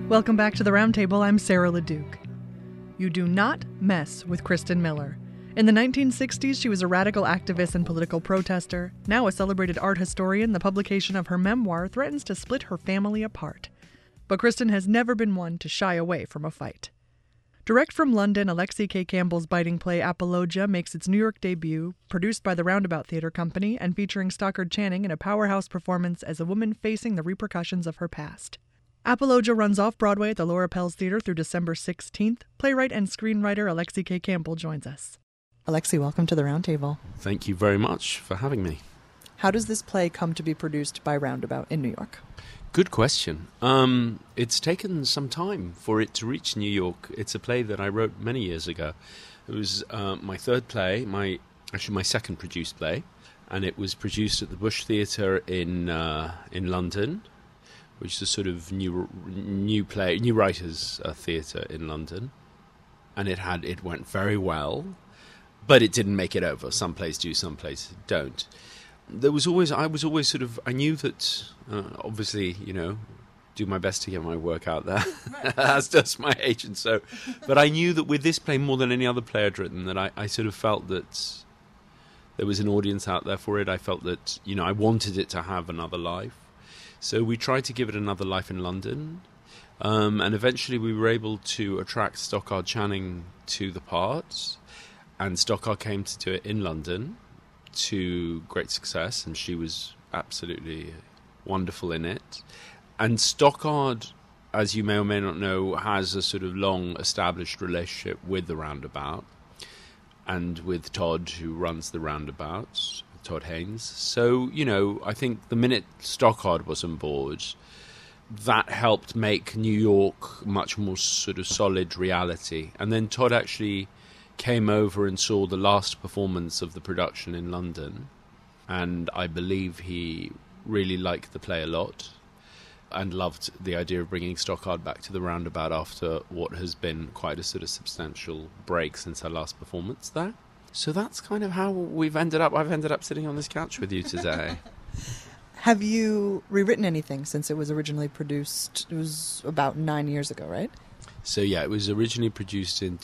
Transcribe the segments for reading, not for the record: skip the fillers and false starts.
Welcome back to the Roundtable. I'm Sarah LeDuc. You do not mess with Kristen Miller. In the 1960s, she was a radical activist and political protester. Now a celebrated art historian, the publication of her memoir threatens to split her family apart. But Kristen has never been one to shy away from a fight. Direct from London, Alexi K. Campbell's biting play Apologia makes its New York debut, produced by the Roundabout Theatre Company and featuring Stockard Channing in a powerhouse performance as a woman facing the repercussions of her past. Apologia runs off-Broadway at the Laura Pels Theatre through December 16th. Playwright and screenwriter Alexi K. Campbell joins us. Alexi, welcome to the Roundtable. Thank you very much for having me. How does this play come to be produced by Roundabout in New York? Good question. It's taken some time for it to reach New York. It's a play that I wrote many years ago. It was my third play, my second produced play, and it was produced at the Bush Theatre in London, which is a sort of new writers' theatre in London, and it went very well, but it didn't make it over. Some plays do, some plays don't. I was always I knew that obviously, do my best to get my work out there, as does my agent. But I knew that with this play more than any other play I'd written, that I sort of felt that there was an audience out there for it. I felt that I wanted it to have another life. So we tried to give it another life in London, and eventually we were able to attract Stockard Channing to the part, and Stockard came to do it in London to great success, and she was absolutely wonderful in it. And Stockard, as you may or may not know, has a sort of long-established relationship with the Roundabout and with Todd, who runs the Roundabout, Todd Haynes. So, I think the minute Stockard was on board, that helped make New York much more sort of solid reality. And then Todd actually came over and saw the last performance of the production in London, and I believe he really liked the play a lot and loved the idea of bringing Stockard back to the Roundabout after what has been quite a sort of substantial break since our last performance there. So that's kind of how I've ended up sitting on this couch with you today. Have you rewritten anything since it was originally produced? It was about 9 years ago, right? So yeah, it was originally produced in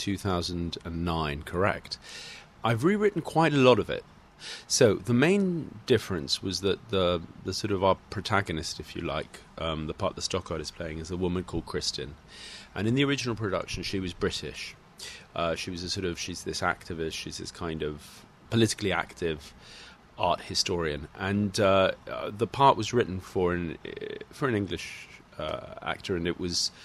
2009, correct. I've rewritten quite a lot of it. So the main difference was that the sort of our protagonist, if you like, the part that Stockard is playing, is a woman called Kristen. And in the original production, she was British. She's this activist, she's this kind of politically active art historian. And the part was written for an English actor, and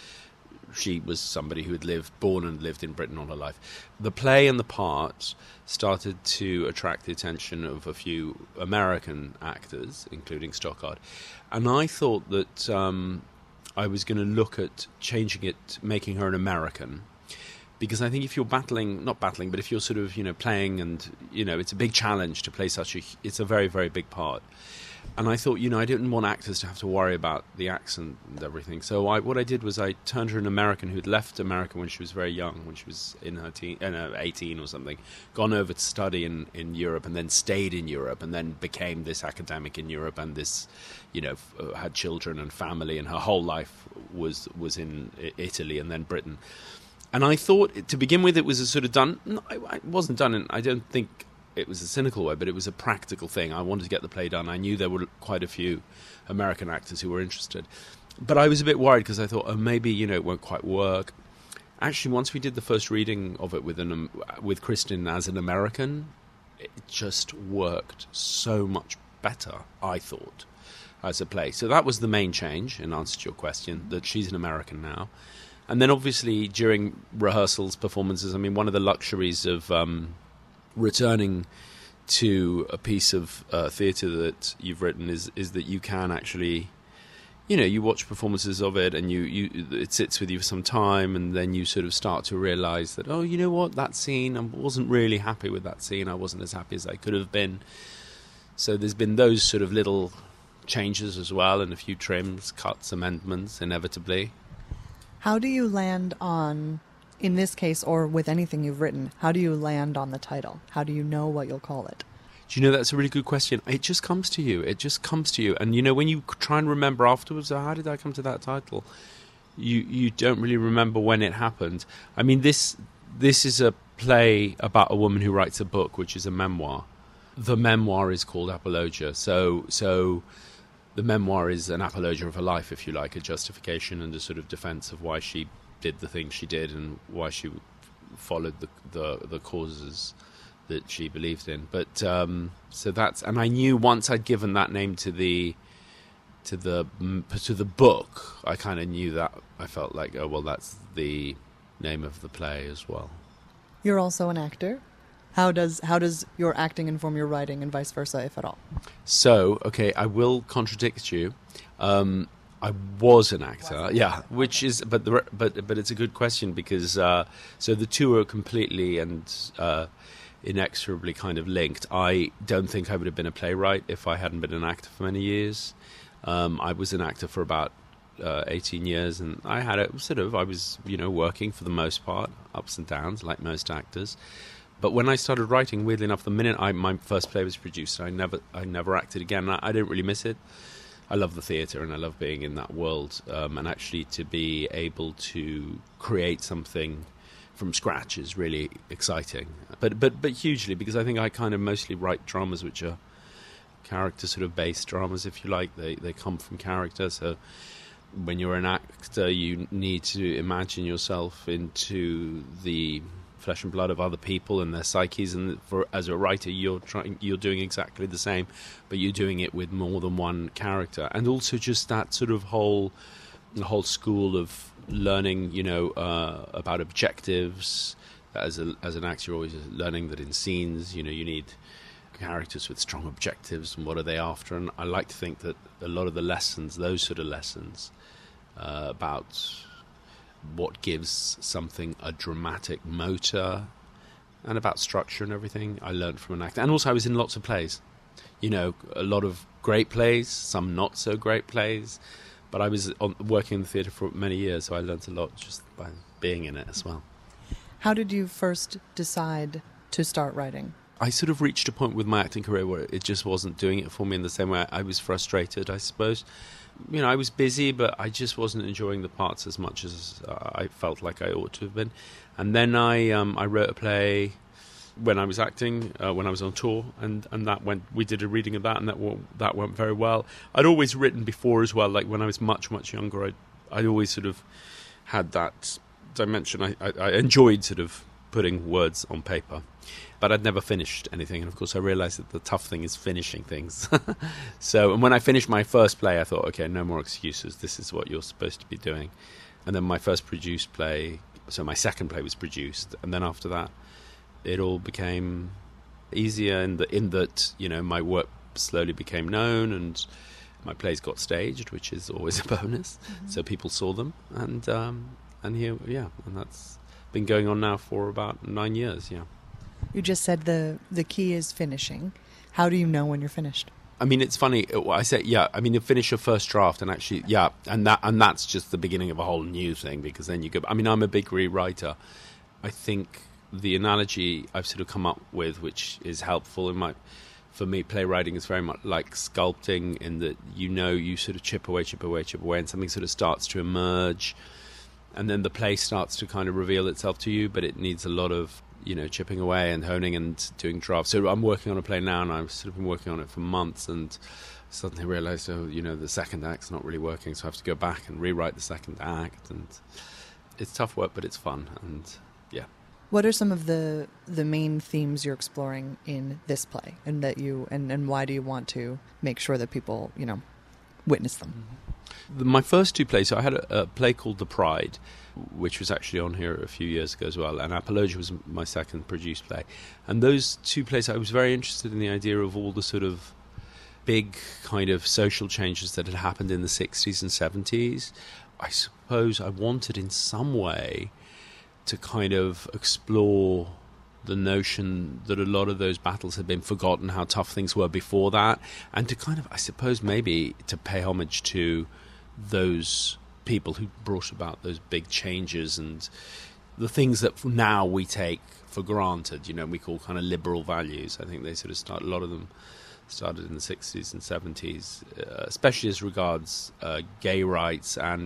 she was somebody who had born and lived in Britain all her life. The play and the part started to attract the attention of a few American actors, including Stockard. And I thought that I was going to look at changing it, making her an American. Because I think if you're if you're sort of, playing and, it's a big challenge to play it's a very, very big part. And I thought, I didn't want actors to have to worry about the accent and everything. So what I did was I turned her an American who'd left America when she was very young, when she was in her 18 or something, gone over to study in Europe and then stayed in Europe and then became this academic in Europe and this, had children and family, and her whole life was in Italy and then Britain. And I thought, to begin with, it was a sort of done... No, it wasn't done, and I don't think it was a cynical way, but it was a practical thing. I wanted to get the play done. I knew there were quite a few American actors who were interested. But I was a bit worried because I thought, maybe, it won't quite work. Actually, once we did the first reading of it with Kristen as an American, it just worked so much better, I thought, as a play. So that was the main change, in answer to your question, that she's an American now. And then obviously during rehearsals, performances, one of the luxuries of returning to a piece of theatre that you've written is that you can actually, you watch performances of it and it sits with you for some time, and then you sort of start to realise that, that scene, I wasn't really happy with that scene. I wasn't as happy as I could have been. So there's been those sort of little changes as well, and a few trims, cuts, amendments, inevitably. How do you land on, in this case or with anything you've written, how do you land on the title? How do you know what you'll call it? Do you know, that's a really good question. It just comes to you. And, when you try and remember afterwards, how did I come to that title? you don't really remember when it happened. I mean, this is a play about a woman who writes a book, which is a memoir. The memoir is called Apologia. So the memoir is an apologia of her life, if you like, a justification and a sort of defense of why she did the things she did and why she followed the causes that she believed in. But so that's, and I knew once I'd given that name to the book, I kind of knew that. I felt like, oh well, that's the name of the play as well. You're also an actor. How does your acting inform your writing, and vice versa, if at all? So, okay, I will contradict you. I was an actor, yeah, which is, but it's a good question because so the two are completely and inexorably kind of linked. I don't think I would have been a playwright if I hadn't been an actor for many years. I was an actor for about 18 years, and I had I was working for the most part, ups and downs like most actors. But when I started writing, weirdly enough, the minute my first play was produced, I never acted again. I didn't really miss it. I love the theatre and I love being in that world, and actually to be able to create something from scratch is really exciting. But hugely, because I think I kind of mostly write dramas which are character sort of based dramas, if you like. They come from character. So when you're an actor, you need to imagine yourself into the flesh and blood of other people and their psyches, and as a writer you're doing exactly the same, but you're doing it with more than one character. And also just that sort of whole school of learning about objectives. As an actor, you're always learning that in scenes you need characters with strong objectives, and what are they after. And I like to think that a lot of the lessons, those sort of lessons about what gives something a dramatic motor and about structure and everything, I learned from an actor. And also I was in lots of plays, a lot of great plays, some not so great plays, but I was working in the theatre for many years, so I learned a lot just by being in it as well. How did you first decide to start writing? I sort of reached a point with my acting career where it just wasn't doing it for me in the same way. I was frustrated, I suppose. I was busy, but I just wasn't enjoying the parts as much as I felt like I ought to have been. And then I wrote a play when I was acting, when I was on tour, and that went. We did a reading of that, and that went very well. I'd always written before as well. Like when I was much younger, I'd always sort of had that dimension. I enjoyed sort of putting words on paper. But I'd never finished anything, and of course I realised that the tough thing is finishing things. So, and when I finished my first play, I thought, okay, no more excuses, this is what you're supposed to be doing. And then my first produced play, so my second play was produced, and then after that, it all became easier in that my work slowly became known, and my plays got staged, which is always a bonus. Mm-hmm. So people saw them, and here, yeah, and that's been going on now for about 9 years, yeah. You just said the key is finishing. How do you know when you're finished? I mean, it's funny. I say, yeah. I mean, you finish your first draft, and actually, yeah, and that's just the beginning of a whole new thing, because then you go. I mean, I'm a big rewriter. I think the analogy I've sort of come up with, which is helpful for me, playwriting is very much like sculpting, in that you sort of chip away, and something sort of starts to emerge, and then the play starts to kind of reveal itself to you, but it needs a lot of chipping away and honing and doing drafts. So I'm working on a play now, and I've sort of been working on it for months, and suddenly realised, the second act's not really working, so I have to go back and rewrite the second act, and it's tough work, but it's fun, and yeah. What are some of the main themes you're exploring in this play, and that and why do you want to make sure that people, witness them? My first two plays, so I had a play called The Pride, which was actually on here a few years ago as well, and Apologia was my second produced play. And those two plays, I was very interested in the idea of all the sort of big kind of social changes that had happened in the 60s and 70s. I suppose I wanted in some way to kind of explore the notion that a lot of those battles had been forgotten, how tough things were before that, and to kind of, I suppose, maybe to pay homage to those people who brought about those big changes and the things that now we take for granted, we call kind of liberal values. I think they sort of a lot of them started in the 60s and 70s, especially as regards gay rights and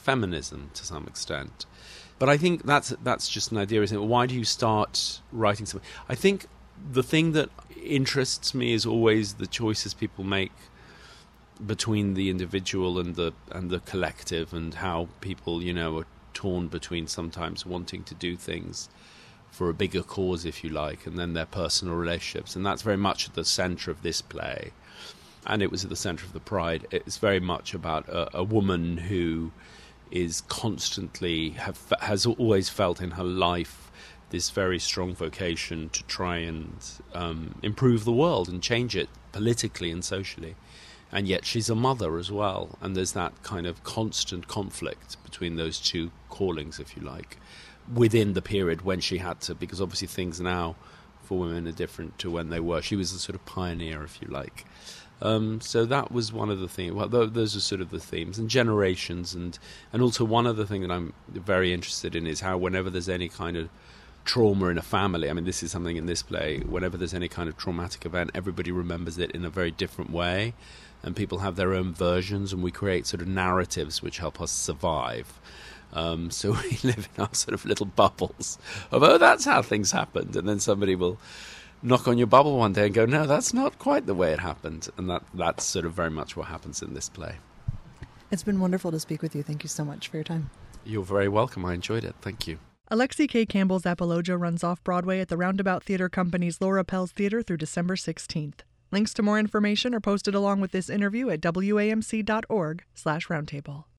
feminism to some extent. But I think that's just an idea, isn't it? Why do you start writing something? I think the thing that interests me is always the choices people make between the individual and the collective, and how people, are torn between sometimes wanting to do things for a bigger cause, if you like, and then their personal relationships. And that's very much at the centre of this play. And it was at the centre of the Pride. It's very much about a woman who is constantly, has always felt in her life this very strong vocation to try and improve the world and change it politically and socially. And yet she's a mother as well. And there's that kind of constant conflict between those two callings, if you like, within the period when she had to, because obviously things now for women are different to when they were. She was a sort of pioneer, if you like. So that was one of the things. Well, those are sort of the themes and generations, and also one other thing that I'm very interested in is how whenever there's any kind of trauma in a family, I mean, this is something in this play, whenever there's any kind of traumatic event, everybody remembers it in a very different way, and people have their own versions, and we create sort of narratives which help us survive. So we live in our sort of little bubbles of, oh, that's how things happened, and then somebody will knock on your bubble one day and go, no, that's not quite the way it happened. And that's sort of very much what happens in this play. It's been wonderful to speak with you. Thank you so much for your time. You're very welcome. I enjoyed it. Thank you. Alexi K. Campbell's Apollogia runs off-Broadway at the Roundabout Theatre Company's Laura Pels Theatre through December 16th. Links to more information are posted along with this interview at wamc.org/roundtable.